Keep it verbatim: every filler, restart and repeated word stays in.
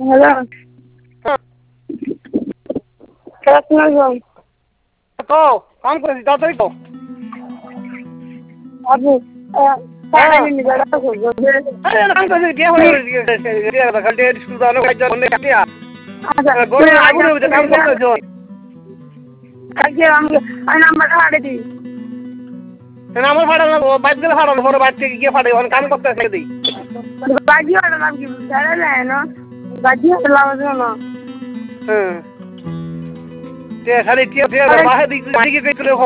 hello আসসালামু কো কাম করেছি তাড়াতাড়ি কো আপু টাকা নিয়ে যারা করবে আরে কাম করেছি কে হয়ে গেছে খালি স্কুল দানো কাজ করতে কাটিয়া আচ্ছা গড়ে আগুন হইছে কাম করতেছ কালকে আমি আমি নাম্বারটা পাঠিয়ে দিই আমার ফাড়ানো বাইক গেলে ফাড়ানো পরে বাইক থেকে গিয়ে ফাড়ে কাম করতে ছেড়ে দিই বাজি ওটা নাম কি জানা যায় না বাজি ওটা নাম আছে না হ্যাঁ তে খালি কে তে বাহে দিকে দিকে কইলে